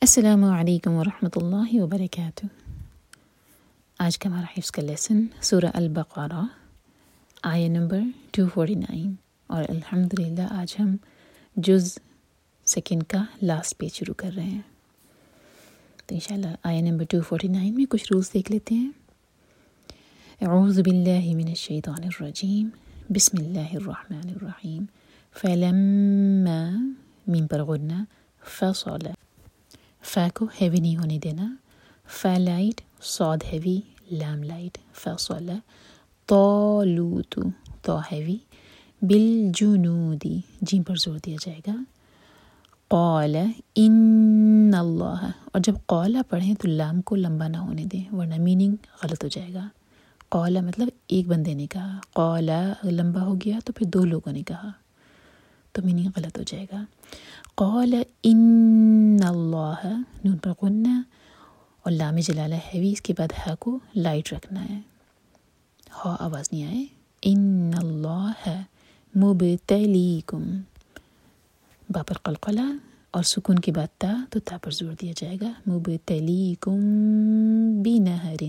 السلام علیکم ورحمۃ اللہ وبرکاتہ۔ آج کا ہمارا حفظ کا لیسن سورہ البقرہ آیہ نمبر 249، اور الحمدللہ آج ہم جز سیکنڈ کا لاسٹ پیج شروع کر رہے ہیں۔ تو انشاءاللہ آیہ نمبر 249 میں کچھ رولز دیکھ لیتے ہیں۔ اعوذ باللہ من الشیطان الرجیم، بسم اللہ الرحمن الرحیم۔ فلما، میم پر غنہ، فصل، فا کو ہیوی نہیں ہونے دینا، فا لائٹ، صاد ہیوی، لام لائٹ، فصل، طالوت، تو ہیوی، بالجنودی، جیم پر زور دیا جائے گا، قال ان اللہ، اور جب قال پڑھیں تو لام کو لمبا نہ ہونے دیں ورنہ میننگ غلط ہو جائے گا۔ قال مطلب ایک بندے نے کہا، قال اگر لمبا ہو گیا تو پھر دو لوگوں نے کہا تو میننگ غلط ہو جائے گا۔ قال ان اللہ، نون پر غنہ اور لام جلالہ ہیوی، اس کے بعد ہا کو لائٹ رکھنا ہے، ہا آواز نہیں آئے۔ ان اللہ مبتلیکم، با پر قلقلہ اور سکون کے بعد تا تو تا پر زور دیا جائے گا، مبتلیکم بنہر،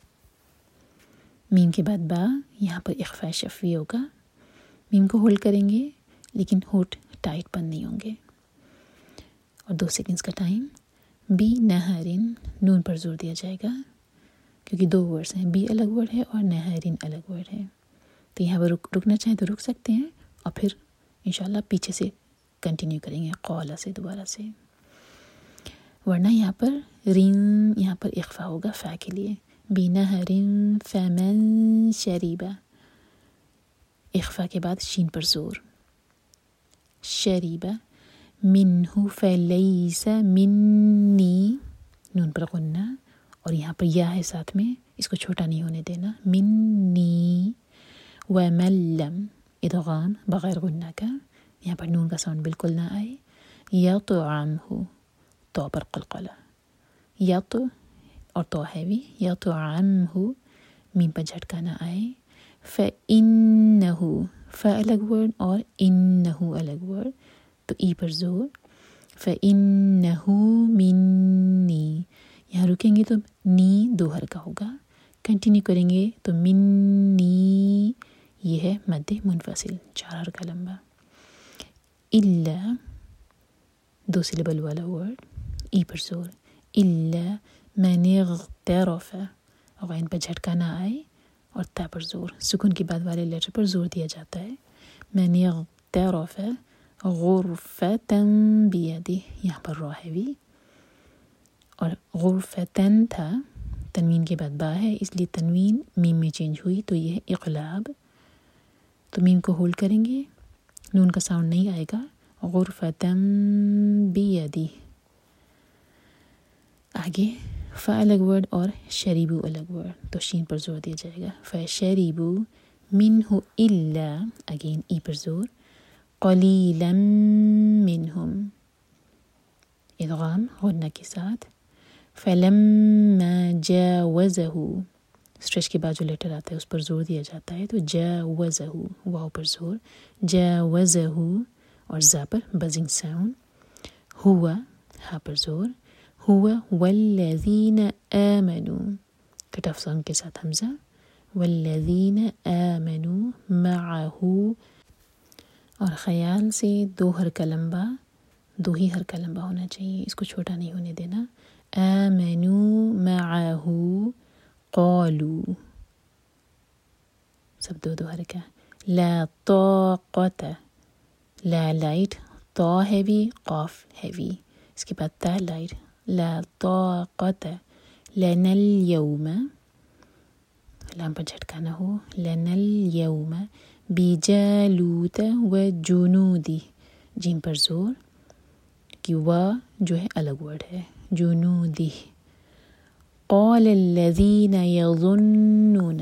میم کے بعد با، یہاں پر اخفاء شفوی ہوگا، میم کو ہولڈ کریں گے لیکن ہونٹ ٹائٹ بند نہیں ہوں گے، اور 2 سیکنڈز کا ٹائم۔ بی نہرن، نون پر زور دیا جائے گا کیونکہ 2 ورڈز ہیں، بی الگ ورڈ ہے اور نہرن الگ ورڈ ہے، تو یہاں پر رکنا چاہیں تو رک سکتے ہیں اور پھر انشاءاللہ پیچھے سے کنٹینیو کریں گے قولا سے دوبارہ سے، ورنہ یہاں پر رن، یہاں پر اخفاء ہوگا فا کے لیے، بی نہرن فمن شریبہ، اخفاء کے بعد شین پر زور، شریبہ، منہ فلیس منی، نون پر غنہ اور یہاں پر یا ہے ساتھ میں، اس کو چھوٹا نہیں ہونے دینا، منی، ومن لم، ادغام بغیر غنہ کا، یہاں پر نون کا ساؤنڈ بالکل نہ آئے، یطعمہ، تو پر قلقلہ، یط اور تو ہیوی، یطعمہ، میم پر جھٹکا نہ آئے، فإنہ، فا الگ ورڈ اور انہ الگ ورڈ تو ای پر زور، فإنہ منی، یہاں رکیں گے تو نی 2 حرکہ ہوگا، کنٹینیو کریں گے تو منی، یہ ہے مد منفصل 4 حرکہ لمبا، الا 2 سلیبل والا ورڈ، ای پر زور، الا من اغترف، غین پر جھٹکا نہ آئے اور تا پر زور، سکون کے بعد والے لیٹر پر زور دیا جاتا ہے، من اغترف غرفة بیدہ، یہاں پر را ہیوی، اور غرفتن تھا، تنوین کے بعد با ہے اس لیے تنوین میم میں چینج ہوئی تو یہ ہے اقلاب، تو میم کو ہولڈ کریں گے، نون کا ساؤنڈ نہیں آئے گا، غرفتن بیدہ، آگے فا الگ ورڈ اور شریبو الگ ورڈ تو شین پر زور دیا جائے گا، فشریبو منہ الا، اگین ای پر زور، قلیلا منہم، ادغام غنہ کے ساتھ، فلما جاوزہ، اسٹریچ کے بعد جو لیٹر آتا ہے اس پر زور دیا جاتا ہے تو جاوزہ، واو پر زور، جاوزہ اور زا پر بزنگ ساؤنڈ، ہوا، ہا پر زور، ہوا والذین آمنوا، کٹ آف ساؤنڈ کے ساتھ حمزہ، والذین آمنوا معہ، اور خیال سے 2 حرکہ لمبا، 2 ہی حرکہ لمبا ہونا چاہیے، اس کو چھوٹا نہیں ہونے دینا، آمنوا معہ قالوا، سب 2 حرکہ، لا طاقت، لا لائٹ، طا ہیوی، قاف ہیوی، اس کے بعد تا لائٹ، لا طاقت لنا اليوم، لام پر جھٹکا نہ ہو، لنا اليوم بجالوت وجنودہ، جیم پر زور کہ وا جو ہے الگ ورڈ ہے، جنودہ، قال الذین یظنون،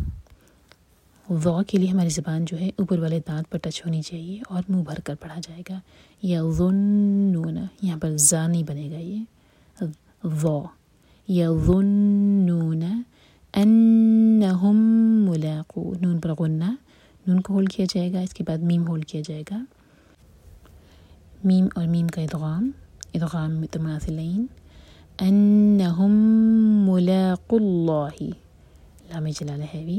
ضا کے لیے ہماری زبان جو ہے اوپر والے دانت پر ٹچ ہونی چاہیے اور منہ بھر کر پڑھا جائے گا، یظنون، یہاں پر زا نہیں بنے گا، یہ ضا، یظنون انہم ملاقو، نون پر غنہ، نون کو ہولڈ کیا جائے گا، اس کے بعد میم ہولڈ کیا جائے گا، میم اور میم کا ادغام، ادغام متماثلین، أنهم ملاقو اللہ، لام جلالہ ہیوی.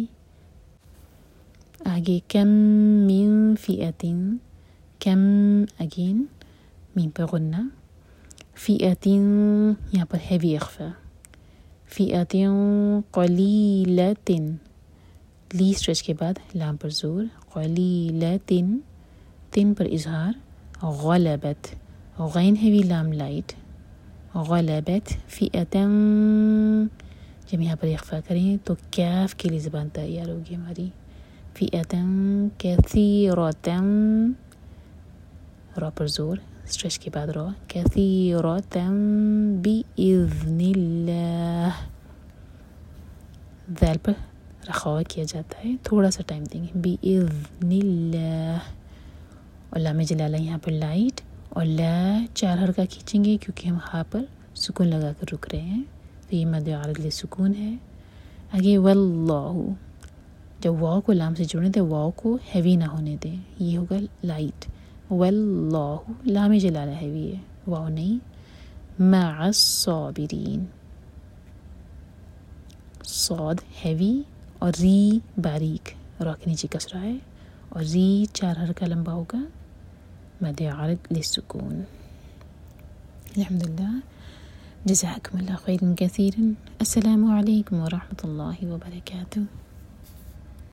آگے کم من فئۃ، کم اگین میم پر غنہ، فئۃ یہاں پر ہیوی اخفا، فئۃ قلیلۃ، لی اسٹریچ کے بعد لام پر زور، قلیلۃ، تن پر اظہار، غلبت، غین ہیوی لام لائٹ، غلبت فئۃ. جب یہاں پر اخفا کریں تو کیف کے لیے زبان تیار ہوگی ہماری، فئۃ کثیرۃ، را پر زور، اسٹریچ کے بعد را، کثیرۃ بإذن اللہ. ذیل پر رخاوہ کیا جاتا ہے، تھوڑا سا ٹائم دیں گے، بإذن اللہ. اور لام جلالہ یہاں پر لائٹ، اور لا 4 حرکہ کھینچیں گے کیونکہ ہم ہاں پر سکون لگا کر رک رہے ہیں، تو یہ مد عارض لسکون ہے. آگے واللہ، جب واو کو لام سے جوڑیں تو واو کو ہیوی نہ ہونے دیں، یہ ہوگا لائٹ. واللہ لام جلالہ ہیوی ہے، واو نہیں. مع الصابرین، صاد ہیوی اور ری باریک، را کے نیچے کسرہ ہے، اور ری 4 حرکہ لمبا ہوگا، مد عارض للسکون. الحمدللہ، جزاکم اللہ خیرا کثیرا. السلام علیکم ورحمۃ اللہ وبرکاتہ.